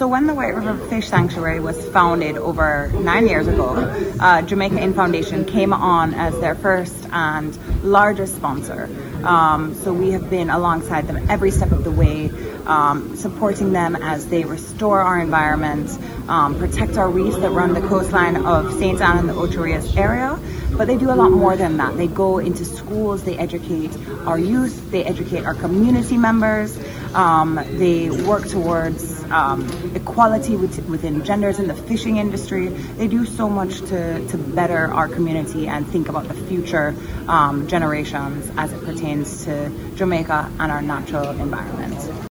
So when the White River Fish Sanctuary was founded over 9 years ago, Jamaica Inn Foundation came on as their first and largest sponsor. So we have been alongside them every step of the way, supporting them as they restore our environment, protect our reefs that run the coastline of St. Ann and the Ocho Rios area. But they do a lot more than that. They go into schools, they educate our youth, they educate our community members, they work towards equality within genders in the fishing industry. They do so much to better our community and think about the future generations as it pertains to Jamaica and our natural environment.